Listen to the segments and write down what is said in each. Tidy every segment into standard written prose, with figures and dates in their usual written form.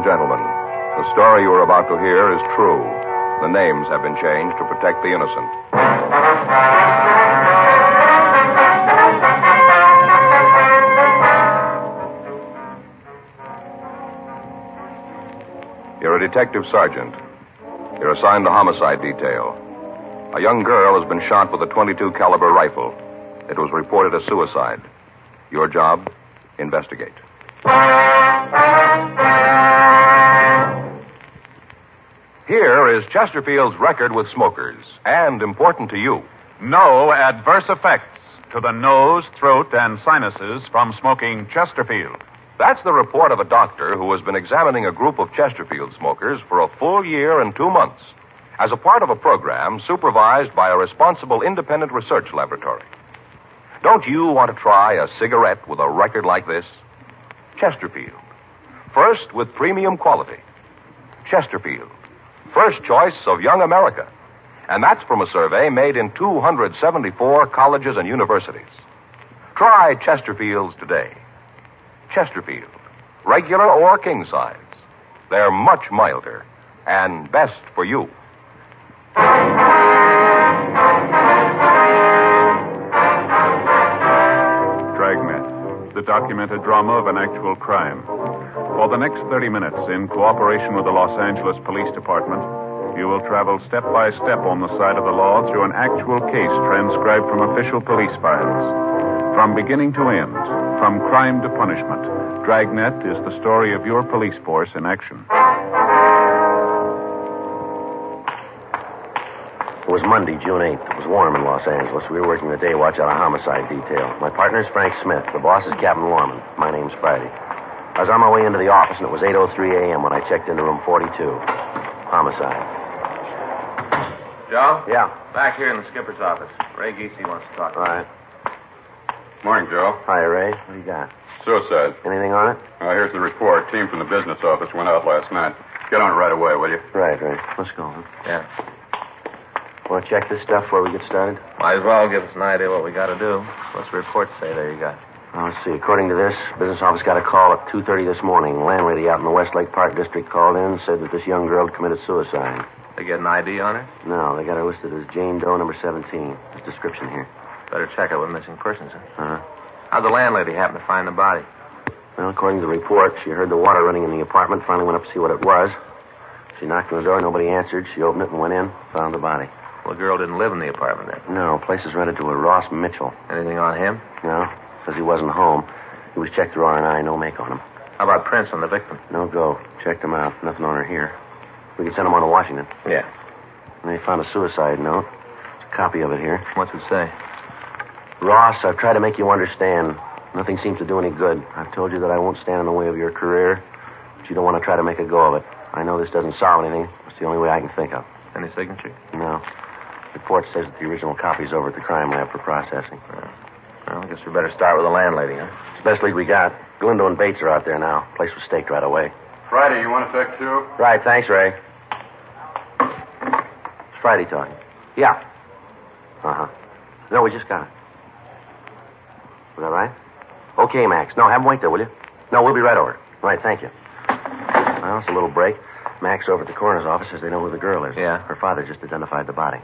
gentlemen, the story you are about to hear is true. The names have been changed to protect the innocent. You're a detective sergeant. You're assigned to homicide detail. A young girl has been shot with a .22 caliber rifle. It was reported as suicide. Your job, investigate. Here is Chesterfield's record with smokers, and important to you. No adverse effects to the nose, throat, and sinuses from smoking Chesterfield. That's the report of a doctor who has been examining a group of Chesterfield smokers for a full year and 2 months as a part of a program supervised by a responsible independent research laboratory. Don't you want to try a cigarette with a record like this? Chesterfield. First with premium quality. Chesterfield. First choice of young America. And that's from a survey made in 274 colleges and universities. Try Chesterfields today. Chesterfield. Regular or king size. They're much milder and best for you. Dragnet, the documented drama of an actual crime. For the next 30 minutes, in cooperation with the Los Angeles Police Department, you will travel step by step on the side of the law through an actual case transcribed from official police files. From beginning to end, from crime to punishment, Dragnet is the story of your police force in action. It was Monday, June 8th. It was warm in Los Angeles. We were working the day watch out of homicide detail. My partner is Frank Smith. The boss is Captain Lorman. My name's Friday. I was on my way into the office, and it was 8:03 a.m. when I checked into room 42. Homicide. Joe? Yeah. Back here in the skipper's office. Ray Geesey wants to talk to All you. right. Morning, Joe. Hi, Ray. What do you got? Suicide. Anything on it? Here's the report. Team from the business office went out last night. Get on it right away, will you? Right. Let's go. Huh? Yeah. Want to check this stuff before we get started? Might as well give us an idea what we got to do. What's the report say there you got? Well, let's see. According to this, business office got a call at 2:30 this morning. The landlady out in the Westlake Park district called in and said that this young girl had committed suicide. They get an ID on her? No, they got her listed as Jane Doe, number 17. There's description here. Better check it with missing persons. Uh-huh. How'd the landlady happen to find the body? Well, according to the report, she heard the water running in the apartment, finally went up to see what it was. She knocked on the door, nobody answered. She opened it and went in, found the body. Well, the girl didn't live in the apartment then. No, place is rented to a Ross Mitchell. Anything on him? No, says he wasn't home. He was checked through R&I, no make on him. How about prints on the victim? No go. Checked him out, nothing on her here. We can send him on to Washington. Yeah. And they found a suicide note. There's a copy of it here. What's it say? Ross, I've tried to make you understand. Nothing seems to do any good. I've told you that I won't stand in the way of your career, but you don't want to try to make a go of it. I know this doesn't solve anything. It's the only way I can think of. Any signature? No. The report says that the original copy's over at the crime lab for processing. Well, I guess we better start with the landlady, huh? It's the best lead we got. Galindo and Bates are out there now. Place was staked right away. Friday, you want to take two? Right, thanks, Ray. It's Friday talking. Yeah. Uh-huh. No, we just got it. Was that right? Okay, Max. No, have him wait there, will you? No, we'll be right over. All right, thank you. Well, it's a little break. Max over at the coroner's office says they know who the girl is. Yeah? Her father just identified the body.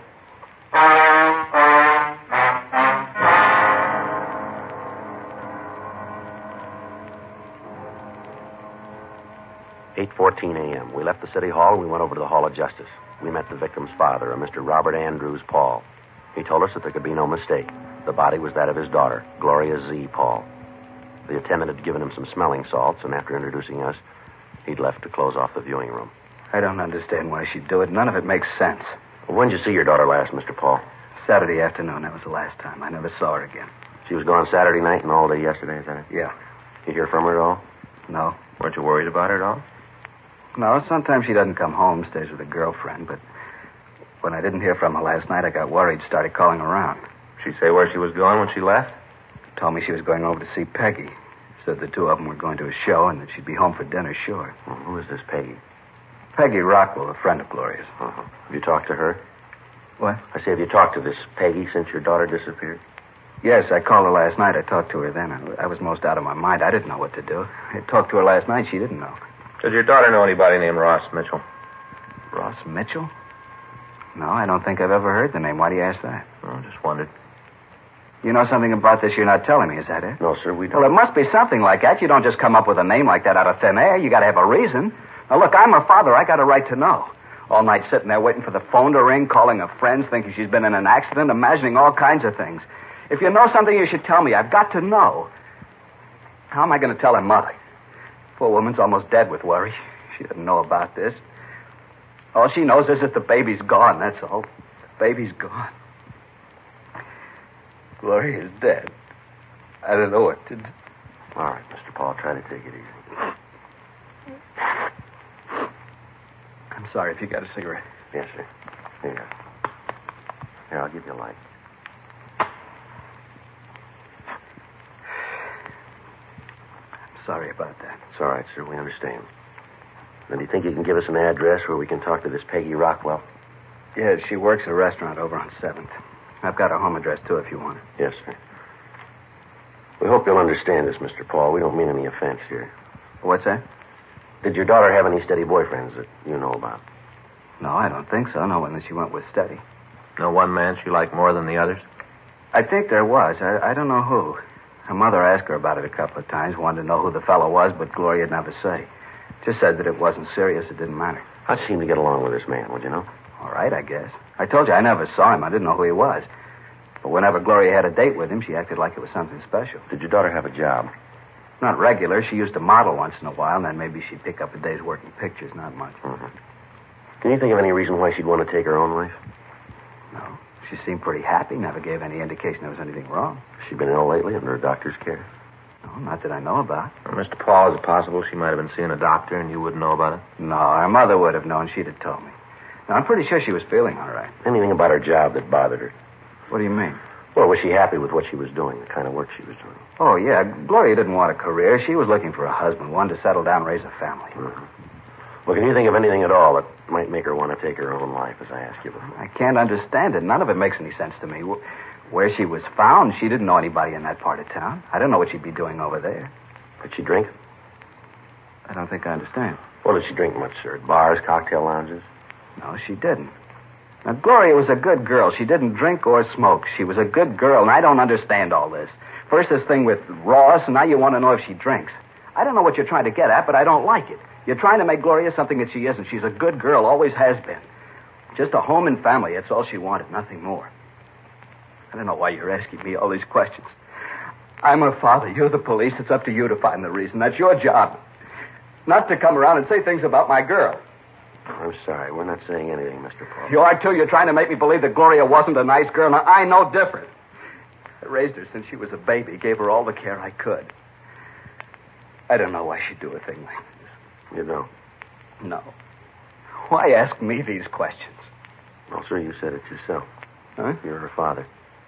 "8:14 a.m. We left the city hall and we went over to the Hall of Justice. We met the victim's father, a Mr. Robert Andrews Paul. He told us that there could be no mistake. The body was that of his daughter, Gloria Z. Paul. The attendant had given him some smelling salts, and after introducing us, he'd left to close off the viewing room. I don't understand why she'd do it. None of it makes sense. Well, when did you see your daughter last, Mr. Paul? Saturday afternoon, that was the last time. I never saw her again. She was gone Saturday night and all day yesterday, is that it? Yeah. You hear from her at all? No. Weren't you worried about her at all? No, sometimes she doesn't come home, stays with a girlfriend, but when I didn't hear from her last night, I got worried, started calling around. Did she say where she was going when she left? Told me she was going over to see Peggy. Said the two of them were going to a show and that she'd be home for dinner, sure. Well, who is this Peggy? Peggy Rockwell, a friend of Gloria's. Uh-huh. Have you talked to her? What? I say, have you talked to this Peggy since your daughter disappeared? Yes, I called her last night. I talked to her then. I was most out of my mind. I didn't know what to do. I talked to her last night. She didn't know. Does your daughter know anybody named Ross Mitchell? Ross Mitchell? No, I don't think I've ever heard the name. Why do you ask that? Oh, just wondered. You know something about this you're not telling me, is that it? No, sir, we don't. Well, it must be something like that. You don't just come up with a name like that out of thin air. You got to have a reason. Now, look, I'm her father. I got a right to know. All night sitting there waiting for the phone to ring, calling her friends, thinking she's been in an accident, imagining all kinds of things. If you know something, you should tell me. I've got to know. How am I going to tell her mother? Poor woman's almost dead with worry. She doesn't know about this. All she knows is that the baby's gone, that's all. The baby's gone. Gloria is dead. I don't know what to do. All right, Mr. Paul, try to take it easy. I'm sorry if you got a cigarette. Yes, sir. Here. Here, I'll give you a light. I'm sorry about that. It's all right, sir. We understand. Now, do you think you can give us an address where we can talk to this Peggy Rockwell? Yeah, she works a restaurant over on 7th. I've got her home address, too, if you want it. Yes, sir. We hope you'll understand this, Mr. Paul. We don't mean any offense here. What's that? Did your daughter have any steady boyfriends that you know about? No, I don't think so. No one that she went with steady. No one man she liked more than the others? I think there was. I don't know who. Her mother asked her about it a couple of times, wanted to know who the fellow was, but Gloria'd never say. Just said that it wasn't serious, it didn't matter. How'd she seem to get along with this man, would you know? All right, I guess. I told you I never saw him. I didn't know who he was. But whenever Gloria had a date with him, she acted like it was something special. Did your daughter have a job? Not regular. She used to model once in a while, and then maybe she'd pick up a day's work in pictures, not much. Mm-hmm. Can you think of any reason why she'd want to take her own life? No. She seemed pretty happy, never gave any indication there was anything wrong. Has she been ill lately under a doctor's care? No, not that I know about. Well, Mr. Paul, is it possible she might have been seeing a doctor and you wouldn't know about it? No, her mother would have known. She'd have told me. Now, I'm pretty sure she was feeling all right. Anything about her job that bothered her? What do you mean? Well, was she happy with what she was doing, the kind of work she was doing? Oh, yeah. Gloria didn't want a career. She was looking for a husband, one to settle down and raise a family. Mm-hmm. Well, can you think of anything at all that might make her want to take her own life, as I asked you before? I can't understand it. None of it makes any sense to me. Where she was found, she didn't know anybody in that part of town. I don't know what she'd be doing over there. Did she drink? I don't think I understand. Well, did she drink much, sir? At bars, cocktail lounges? No, she didn't. Now, Gloria was a good girl. She didn't drink or smoke. She was a good girl, and I don't understand all this. First this thing with Ross, and now you want to know if she drinks. I don't know what you're trying to get at, but I don't like it. You're trying to make Gloria something that she isn't. She's a good girl, always has been. Just a home and family, that's all she wanted, nothing more. I don't know why you're asking me all these questions. I'm her father. You're the police. It's up to you to find the reason. That's your job. Not to come around and say things about my girl. I'm sorry. We're not saying anything, Mr. Paul. You are, too. You're trying to make me believe that Gloria wasn't a nice girl. Now, I know different. I raised her since she was a baby, gave her all the care I could. I don't know why she'd do a thing like this. You don't? No. Why ask me these questions? Well, sir, you said it yourself. Huh? You're her father.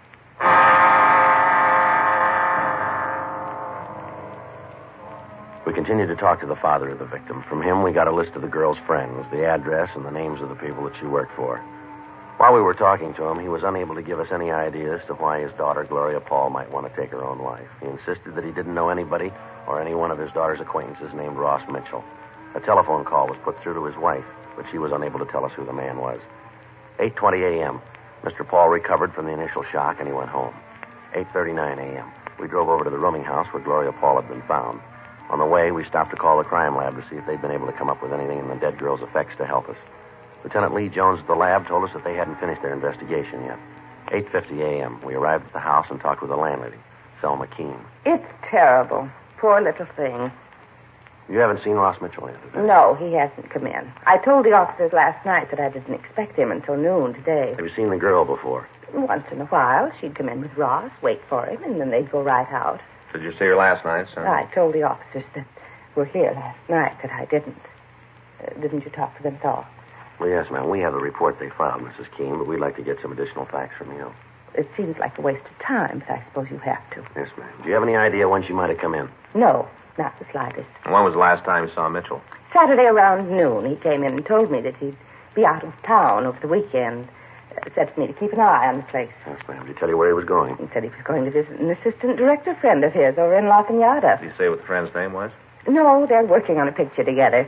We continued to talk to the father of the victim. From him, we got a list of the girl's friends, the address, and the names of the people that she worked for. While we were talking to him, he was unable to give us any idea as to why his daughter, Gloria Paul, might want to take her own life. He insisted that he didn't know anybody or any one of his daughter's acquaintances named Ross Mitchell. A telephone call was put through to his wife, but she was unable to tell us who the man was. 8:20 a.m., Mr. Paul recovered from the initial shock, and he went home. 8:39 a.m., we drove over to the rooming house where Gloria Paul had been found. On the way, we stopped to call the crime lab to see if they'd been able to come up with anything in the dead girl's effects to help us. Lieutenant Lee Jones at the lab told us that they hadn't finished their investigation yet. 8:50 a.m., we arrived at the house and talked with the landlady, Selma Keene. It's terrible. Poor little thing. You haven't seen Ross Mitchell yet, have you? No, he hasn't come in. I told the officers last night that I didn't expect him until noon today. Have you seen the girl before? Once in a while, she'd come in with Ross, wait for him, and then they'd go right out. Did you see her last night, son? I told the officers that were here last night that I didn't. Didn't you talk to them at all? Well, yes, ma'am. We have the report they filed, Mrs. Keene, but we'd like to get some additional facts from you. It seems like a waste of time, but I suppose you have to. Yes, ma'am. Do you have any idea when she might have come in? No, not the slightest. And when was the last time you saw Mitchell? Saturday around noon, he came in and told me that he'd be out of town over the weekend. Said for me to keep an eye on the place. Yes, ma'am. Did he tell you where he was going? He said he was going to visit an assistant director friend of his over in La Cañada. Did he say what the friend's name was? No, they're working on a picture together.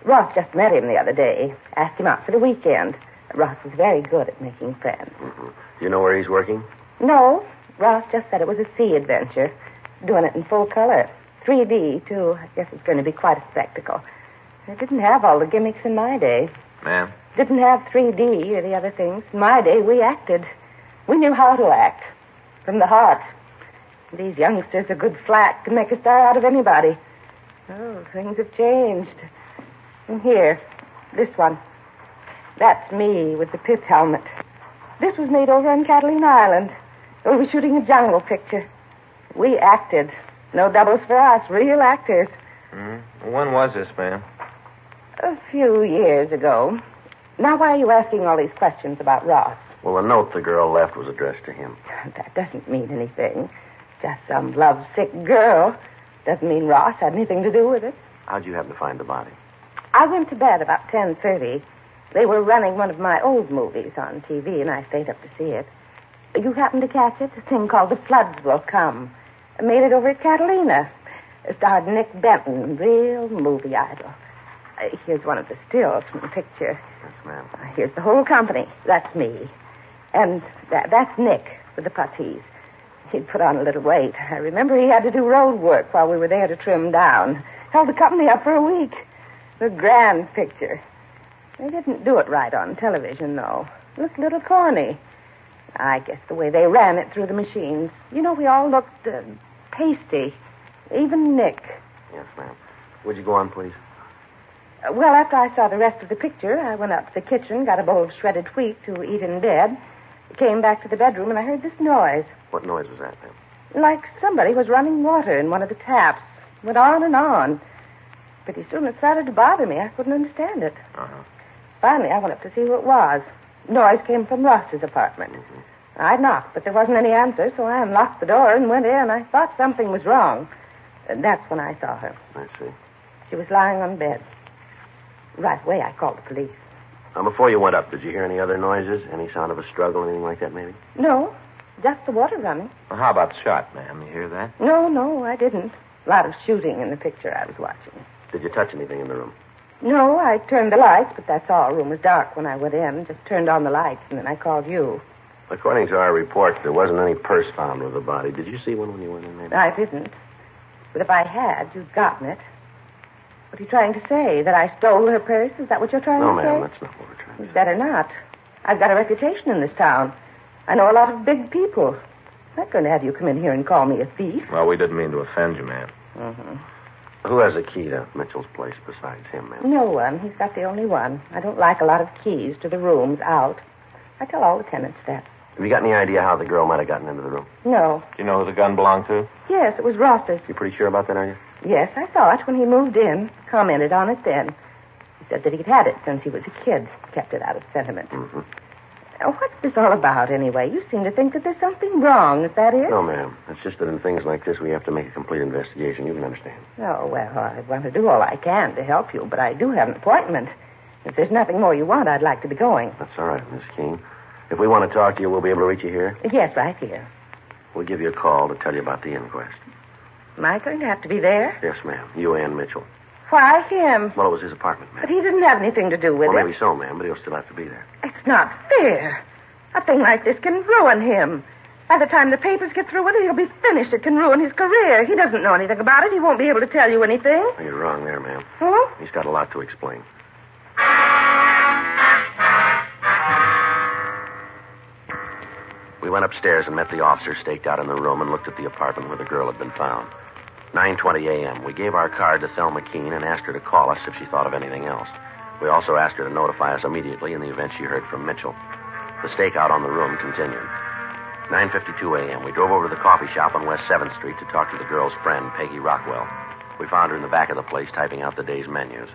Ross just met him the other day. Asked him out for the weekend. Ross is very good at making friends. Mm-hmm. Do you know where he's working? No. Ross just said it was a sea adventure. Doing it in full color. 3D, too. I guess it's going to be quite a spectacle. It didn't have all the gimmicks in my day. Ma'am? Didn't have 3D or the other things. In my day, we acted. We knew how to act. From the heart. These youngsters are good flat. Can make a star out of anybody. Oh, things have changed. And here, this one. That's me with the pith helmet. This was made over on Catalina Island. We were shooting a jungle picture. We acted. No doubles for us. Real actors. Mm-hmm. When was this, ma'am? A few years ago. Now, why are you asking all these questions about Ross? Well, the note the girl left was addressed to him. That doesn't mean anything. Just some lovesick girl. Doesn't mean Ross had anything to do with it. How'd you happen to find the body? I went to bed about 10:30. They were running one of my old movies on TV, and I stayed up to see it. You happened to catch it? A thing called The Floods Will Come. I made it over at Catalina. It starred Nick Benton, real movie idol. Here's one of the stills from the picture. Yes, ma'am. Here's the whole company. That's me. And that's Nick with the puttees. He'd put on a little weight. I remember he had to do road work while we were there to trim down. Held the company up for a week. A grand picture. They didn't do it right on television, though. Looked a little corny. I guess the way they ran it through the machines. You know, we all looked pasty. Even Nick. Yes, ma'am. Would you go on, please? Well, after I saw the rest of the picture, I went up to the kitchen, got a bowl of shredded wheat to eat in bed, came back to the bedroom, and I heard this noise. What noise was that, ma'am? Like somebody was running water in one of the taps. Went on and on. Pretty soon it started to bother me. I couldn't understand it. Uh-huh. Finally, I went up to see who it was. Noise came from Ross's apartment. Mm-hmm. I knocked, but there wasn't any answer, so I unlocked the door and went in. I thought something was wrong. And that's when I saw her. I see. She was lying on bed. Right away, I called the police. Now, before you went up, did you hear any other noises? Any sound of a struggle, anything like that, maybe? No, just the water running. Well, how about the shot, ma'am? You hear that? No, I didn't. A lot of shooting in the picture I was watching. Did you touch anything in the room? No, I turned the lights, but that's all. The room was dark when I went in. Just turned on the lights, and then I called you. According to our report, there wasn't any purse found with the body. Did you see one when you went in, maybe? I didn't. But if I had, you'd gotten it. What are you trying to say? That I stole her purse? Is that what you're trying No, to say? ma'am, that's not what we're trying to You say. better not. I've got a reputation in this town. I know a lot of big people. I'm not going to have you come in here and call me a thief. Well, we didn't mean to offend you, ma'am. Mm-hmm. Who has a key to Mitchell's place besides him, ma'am? No one. He's got the only one. I don't like a lot of keys to the rooms out. I tell all the tenants that. Have you got any idea how the girl might have gotten into the room? No. Do you know who the gun belonged to? Yes, it was Ross's. You pretty sure about that, are you? Yes, I saw it when he moved in. Commented on it then. He said that he'd had it since he was a kid. Kept it out of sentiment. Mm-hmm. What's this all about, anyway? You seem to think that there's something wrong. Is that it? No, ma'am. It's just that in things like this, we have to make a complete investigation. You can understand. Oh, well, I want to do all I can to help you, but I do have an appointment. If there's nothing more you want, I'd like to be going. That's all right, Miss Keene. If we want to talk to you, we'll be able to reach you here. Yes, right here. We'll give you a call to tell you about the inquest. Am I going to have to be there? Yes, ma'am. You and Mitchell. Why him? Well, it was his apartment, ma'am. But he didn't have anything to do with Well, it. maybe so, ma'am, but he'll still have to be there. It's not fair. A thing like this can ruin him. By the time the papers get through with it, he'll be finished. It can ruin his career. He doesn't know anything about it. He won't be able to tell you anything. Oh, you're wrong there, ma'am. Huh? He's got a lot to explain. We went upstairs and met the officer staked out in the room and looked at the apartment where the girl had been found. 9:20 a.m. We gave our card to Thelma Keene and asked her to call us if she thought of anything else. We also asked her to notify us immediately in the event she heard from Mitchell. The stakeout on the room continued. 9:52 a.m. We drove over to the coffee shop on West 7th Street to talk to the girl's friend, Peggy Rockwell. We found her in the back of the place typing out the day's menus.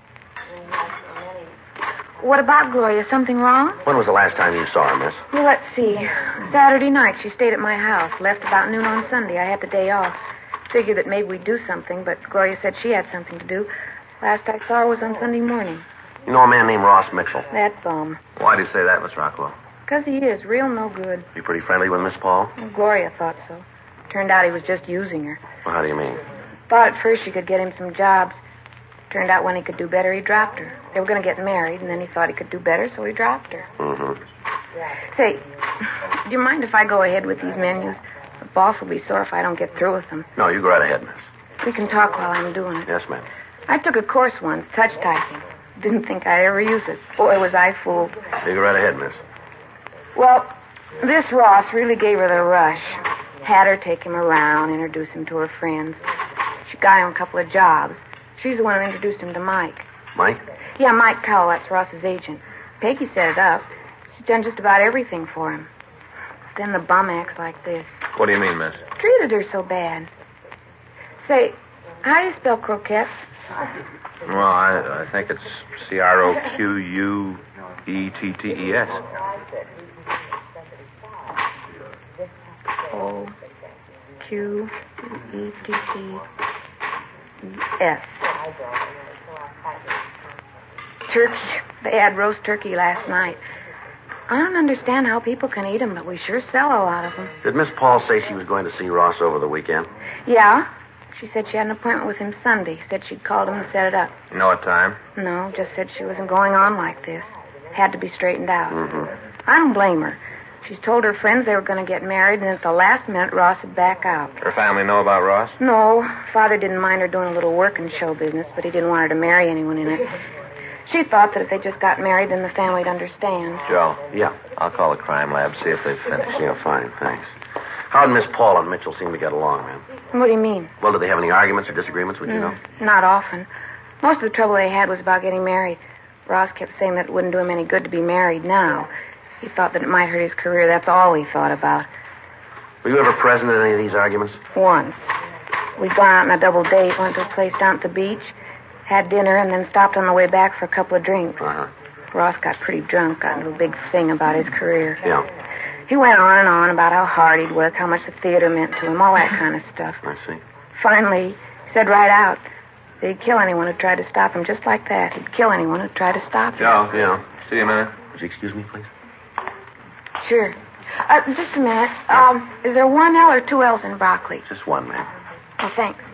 What about Gloria? Something wrong? When was the last time you saw her, miss? Well, let's see. Saturday night, she stayed at my house. Left about noon on Sunday. I had the day off. Figured that maybe we'd do something, but Gloria said she had something to do. Last I saw her was on Sunday morning. You know a man named Ross Mitchell? That bum. Why do you say that, Miss Rockwell? 'Cause he is. Real no good. You pretty friendly with Miss Paul? Well, Gloria thought so. Turned out he was just using her. Well, how do you mean? Thought at first she could get him some jobs. Turned out when he could do better, he dropped her. They were going to get married, and then he thought he could do better, so he dropped her. Mm-hmm. Say, do you mind if I go ahead with these menus? The boss will be sore if I don't get through with them. No, you go right ahead, miss. We can talk while I'm doing it. Yes, ma'am. I took a course once, touch typing. Didn't think I'd ever use it. Boy, was I fooled. You go right ahead, miss. Well, this Ross really gave her the rush. Had her take him around, introduce him to her friends. She got him a couple of jobs. She's the one who introduced him to Mike. Mike? Yeah, Mike Powell, that's Ross's agent. Peggy set it up. She's done just about everything for him. Then the bum acts like this. What do you mean, miss? Treated her so bad. Say, how do you spell croquettes? Well, I think it's Croquettes. O-Q-E-T-T-S. Turkey. They had roast turkey last night. I don't understand how people can eat them, but we sure sell a lot of them. Did Miss Paul say she was going to see Ross over the weekend? Yeah. She said she had an appointment with him Sunday. Said she'd called him and set it up. You know what time? No, just said she wasn't going on like this. Had to be straightened out. Mm-hmm. I don't blame her. She's told her friends they were going to get married, and at the last minute, Ross would back out. Her family know about Ross? No. Father didn't mind her doing a little work in show business, but he didn't want her to marry anyone in it. She thought that if they just got married, then the family'd understand. Joe. Yeah. I'll call the crime lab, see if they've finished. Yeah, fine, thanks. How'd Miss Paul and Mitchell seem to get along, man? What do you mean? Well, did they have any arguments or disagreements, would you know? Not often. Most of the trouble they had was about getting married. Ross kept saying that it wouldn't do him any good to be married now. He thought that it might hurt his career. That's all he thought about. Were you ever present at any of these arguments? Once. We'd gone out on a double date, went to a place down at the beach, had dinner, and then stopped on the way back for a couple of drinks. Uh-huh. Ross got pretty drunk, got into a big thing about his career. Yeah. He went on and on about how hard he'd worked, how much the theater meant to him, all that kind of stuff. I see. Finally, he said right out that he'd kill anyone who tried to stop him, just like that. He'd kill anyone who tried to stop him. Joe. Yeah. See you a minute. Would you excuse me, please? Sure. Just a minute. Is there one L or two L's in broccoli? Just one, ma'am. Oh, thanks.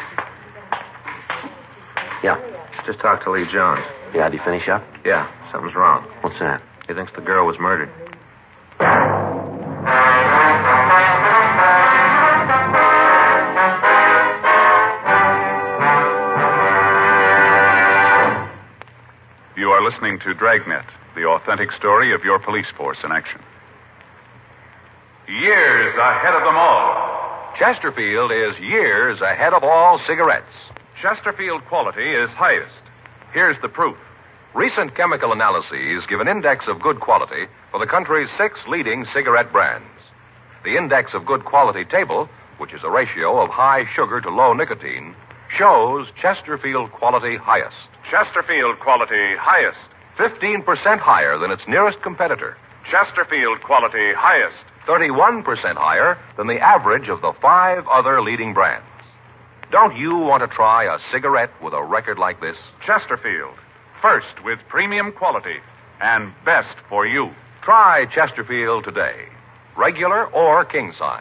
Yeah. Just talked to Lee Jones. Yeah, did you finish up? Yeah, something's wrong. What's that? He thinks the girl was murdered. You are listening to Dragnet, the authentic story of your police force in action. Years ahead of them all. Chesterfield is years ahead of all cigarettes. Chesterfield quality is highest. Here's the proof. Recent chemical analyses give an index of good quality for the country's 6 leading cigarette brands. The index of good quality table, which is a ratio of high sugar to low nicotine, shows Chesterfield quality highest. Chesterfield quality highest. 15% higher than its nearest competitor. Chesterfield quality highest. 31% higher than the average of the 5 other leading brands. Don't you want to try a cigarette with a record like this? Chesterfield. First with premium quality and best for you. Try Chesterfield today. Regular or king size.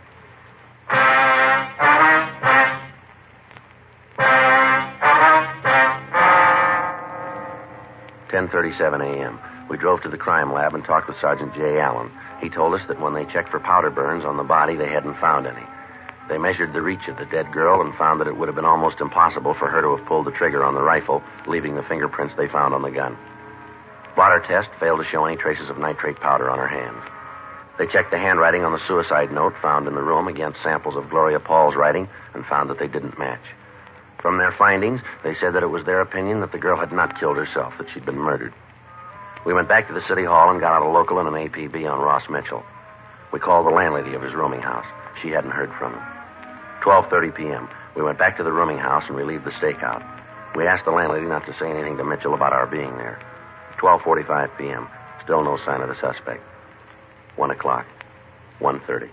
10:37 a.m. We drove to the crime lab and talked with Sergeant J. Allen. He told us that when they checked for powder burns on the body, they hadn't found any. They measured the reach of the dead girl and found that it would have been almost impossible for her to have pulled the trigger on the rifle, leaving the fingerprints they found on the gun. Blotter test failed to show any traces of nitrate powder on her hands. They checked the handwriting on the suicide note found in the room against samples of Gloria Paul's writing and found that they didn't match. From their findings, they said that it was their opinion that the girl had not killed herself, that she'd been murdered. We went back to the city hall and got out a local and an APB on Ross Mitchell. We called the landlady of his rooming house. She hadn't heard from him. 12:30 p.m. We went back to the rooming house and relieved the stakeout. We asked the landlady not to say anything to Mitchell about our being there. 12:45 p.m. Still no sign of the suspect. 1 o'clock. 1:30.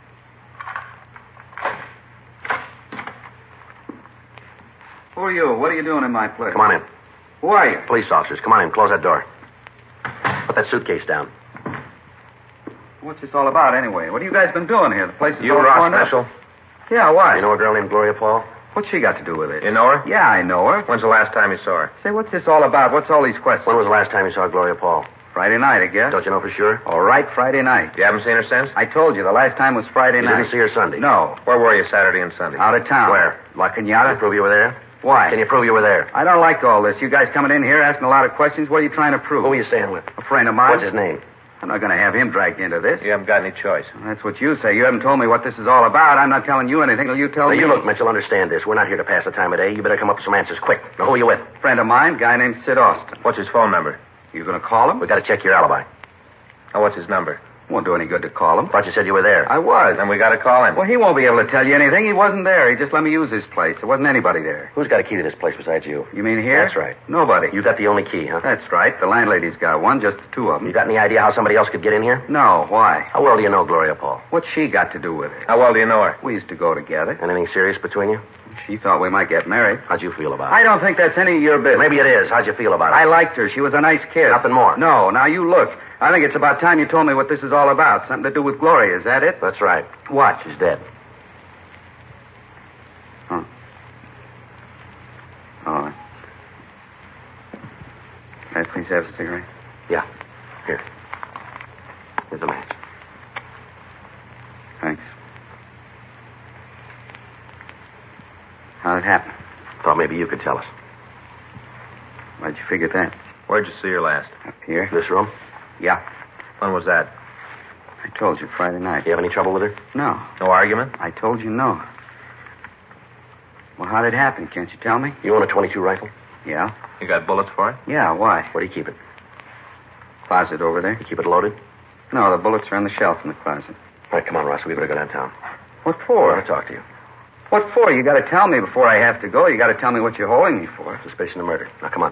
Who are you? What are you doing in my place? Come on in. Who are you? Police officers, come on in. Close that door. Put that suitcase down. What's this all about, anyway? What have you guys been doing here? The place is You all Ross torn up. Mitchell? Yeah, why? You know a girl named Gloria Paul? What's she got to do with it? You know her? Yeah, I know her. When's the last time you saw her? Say, what's this all about? What's all these questions? When was the last time you saw Gloria Paul? Friday night, I guess. Don't you know for sure? All right, Friday night. You haven't seen her since? I told you, the last time was Friday You night. didn't see her Sunday? No. Where were you Saturday and Sunday? Out of town. Where? La Can you Cañada. prove you were there? Why? Can you prove you were there? I don't like all this. You guys coming in here asking a lot of questions. What are you trying to prove? Who were you staying with? A friend of mine. What's his name? I'm not going to have him dragged into this. You haven't got any choice. That's what you say. You haven't told me what this is all about. I'm not telling you anything till you tell Now, me. you look, Mitchell, understand this. We're not here to pass the time of day. You better come up with some answers quick. Now, who are you with? Friend of mine, guy named Sid Austin. What's his phone number? You going to call him? We got to check your alibi. Oh, what's his number? Won't do any good to call him. Thought you said you were there. I was. Then we got to call him. Well, he won't be able to tell you anything. He wasn't there. He just let me use his place. There wasn't anybody there. Who's got a key to this place besides you? You mean here? That's right. Nobody. You got the only key, huh? That's right. The landlady's got one, just the two of them. You got any idea how somebody else could get in here? No, why? How well do you know Gloria Paul? What's she got to do with it? How well do you know her? We used to go together. Anything serious between you? She thought we might get married. How'd you feel about it? I don't think that's any of your business. Maybe it is. How'd you feel about it? I liked her. She was a nice kid. Nothing more. No, now you look. I think it's about time you told me what this is all about. Something to do with Gloria, is that it? That's right. What? She's dead. Huh. All right. May I please have a cigarette? Yeah. Here. Here's a match. Thanks. How'd it happen? Thought maybe you could tell us. Why'd you figure that? Where'd you see her last? Up here? This room? Yeah. When was that? I told you Friday night. You have any trouble with her? No. No argument? I told you no. Well, how'd it happen? Can't you tell me? You own a .22 rifle? Yeah. You got bullets for it? Yeah, why? Where do you keep it? Closet over there. You keep it loaded? No, the bullets are on the shelf in the closet. All right, come on, Ross. We better go downtown. What I for? want to talk to you. What for? You got to tell me before I have to go. You got to tell me what you're holding me for. Suspicion of murder. Now, come on.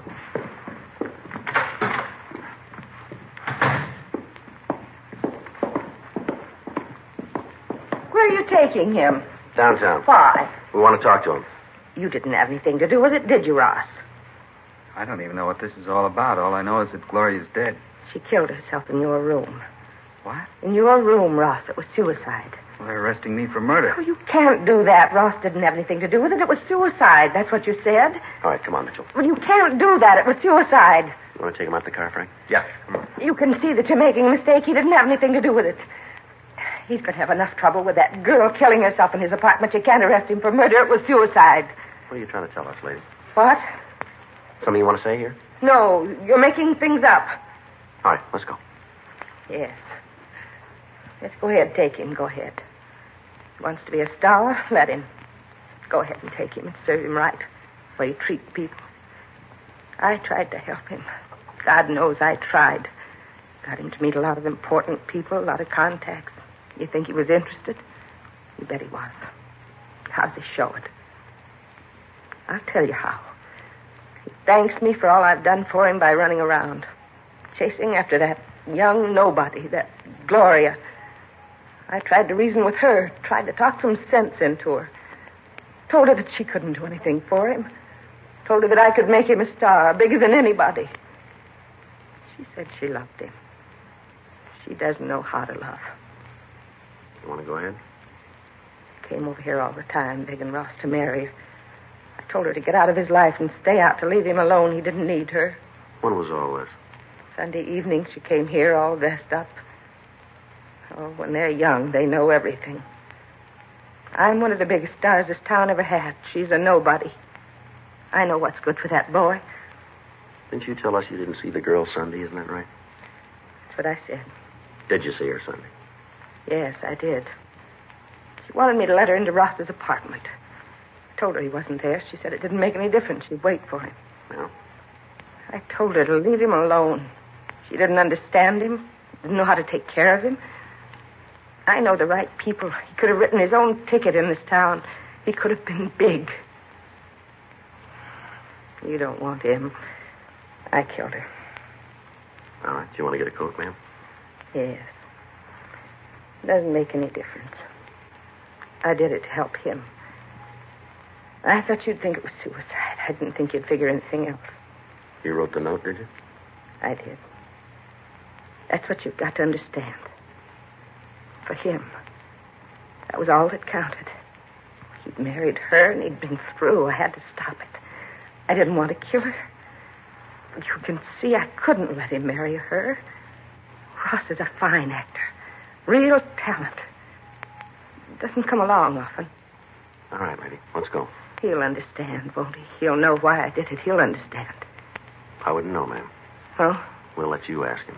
Where are you taking him? Downtown. Why? We want to talk to him. You didn't have anything to do with it, did you, Ross? I don't even know what this is all about. All I know is that Gloria's dead. She killed herself in your room. What? In your room, Ross. It was suicide. Well, they're arresting me for murder. Oh, you can't do that. Ross didn't have anything to do with it. It was suicide. That's what you said. All right, come on, Mitchell. Well, you can't do that. It was suicide. You want to take him out the car, Frank? Yeah, come on. You can see that you're making a mistake. He didn't have anything to do with it. He's going to have enough trouble with that girl killing herself in his apartment. You can't arrest him for murder. It was suicide. What are you trying to tell us, lady? What? Something you want to say here? No, you're making things up. All right, let's go. Yes. Let's go ahead. Take him. Go ahead. He wants to be a star. Let him. Go ahead and take him and serve him right. The way you treat people. I tried to help him. God knows I tried. Got him to meet a lot of important people, a lot of contacts. You think he was interested? You bet he was. How's he show it? I'll tell you how. He thanks me for all I've done for him by running around. Chasing after that young nobody, that Gloria. I tried to reason with her, tried to talk some sense into her. Told her that she couldn't do anything for him. Told her that I could make him a star, bigger than anybody. She said she loved him. She doesn't know how to love. You want to go ahead? Came over here all the time, begging Ross to marry her. I told her to get out of his life and stay out, to leave him alone. He didn't need her. When was all this? Sunday evening, she came here all dressed up. Oh, when they're young, they know everything. I'm one of the biggest stars this town ever had. She's a nobody. I know what's good for that boy. Didn't you tell us you didn't see the girl Sunday, isn't that right? That's what I said. Did you see her Sunday? Yes, I did. She wanted me to let her into Ross's apartment. I told her he wasn't there. She said it didn't make any difference. She'd wait for him. No. I told her to leave him alone. She didn't understand him, didn't know how to take care of him. I know the right people. He could have written his own ticket in this town. He could have been big. You don't want him. I killed her. All right. Do you want to get a coat, ma'am? Yes. Doesn't make any difference. I did it to help him. I thought you'd think it was suicide. I didn't think you'd figure anything else. You wrote the note, did you? I did. That's what you've got to understand. For him. That was all that counted. He'd married her and he'd been through. I had to stop it. I didn't want to kill her. But you can see I couldn't let him marry her. Ross is a fine actor. Real talent. Doesn't come along often. All right, lady. Let's go. He'll understand, won't he? He'll know why I did it. He'll understand. I wouldn't know, ma'am. Oh? We'll let you ask him.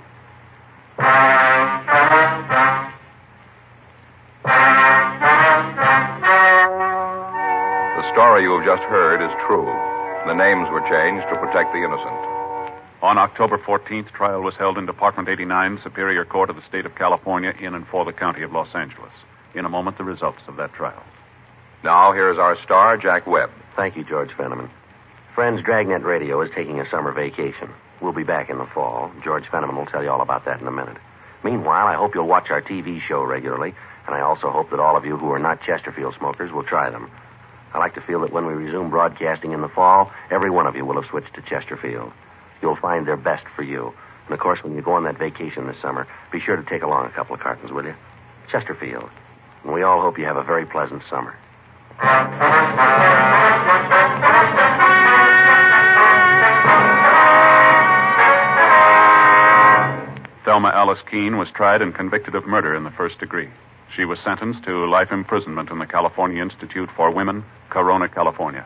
The story you have just heard is true. The names were changed to protect the innocent. On October 14th, trial was held in Department 89, Superior Court of the State of California, in and for the County of Los Angeles. In a moment, the results of that trial. Now, here's our star, Jack Webb. Thank you, George Fenneman. Friends, Dragnet Radio is taking a summer vacation. We'll be back in the fall. George Fenneman will tell you all about that in a minute. Meanwhile, I hope you'll watch our TV show regularly, and I also hope that all of you who are not Chesterfield smokers will try them. I like to feel that when we resume broadcasting in the fall, every one of you will have switched to Chesterfield. You'll find they're best for you. And, of course, when you go on that vacation this summer, be sure to take along a couple of cartons, will you? Chesterfield. And we all hope you have a very pleasant summer. Thelma Alice Keene was tried and convicted of murder in the first degree. She was sentenced to life imprisonment in the California Institute for Women, Corona, California.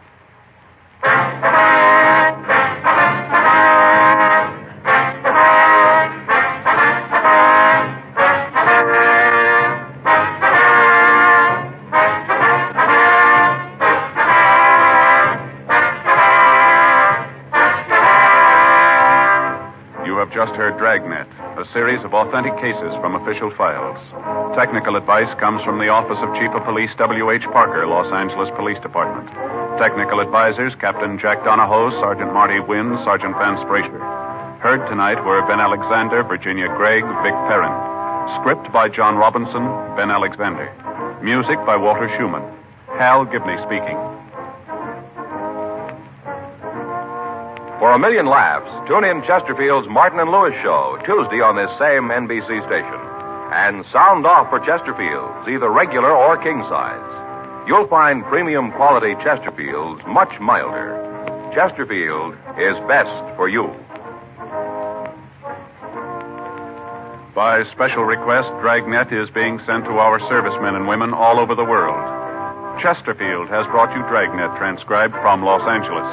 You have just heard Dragnet, a series of authentic cases from official files. Technical advice comes from the Office of Chief of Police W.H. Parker, Los Angeles Police Department. Technical advisors, Captain Jack Donahoe, Sergeant Marty Wynn, Sergeant Vance Brasher. Heard tonight were Ben Alexander, Virginia Gregg, Vic Perrin. Script by John Robinson, Ben Alexander. Music by Walter Schumann. Hal Gibney speaking. For a million laughs, tune in Chesterfield's Martin and Lewis show, Tuesday on this same NBC station. And sound off for Chesterfields, either regular or king size. You'll find premium quality Chesterfields much milder. Chesterfield is best for you. By special request, Dragnet is being sent to our servicemen and women all over the world. Chesterfield has brought you Dragnet, transcribed from Los Angeles.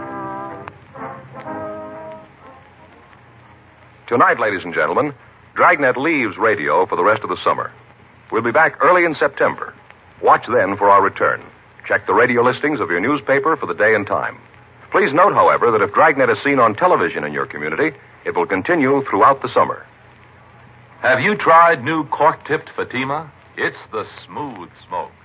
Tonight, ladies and gentlemen, Dragnet leaves radio for the rest of the summer. We'll be back early in September. Watch then for our return. Check the radio listings of your newspaper for the day and time. Please note, however, that if Dragnet is seen on television in your community, it will continue throughout the summer. Have you tried new cork-tipped Fatima? It's the smooth smoke.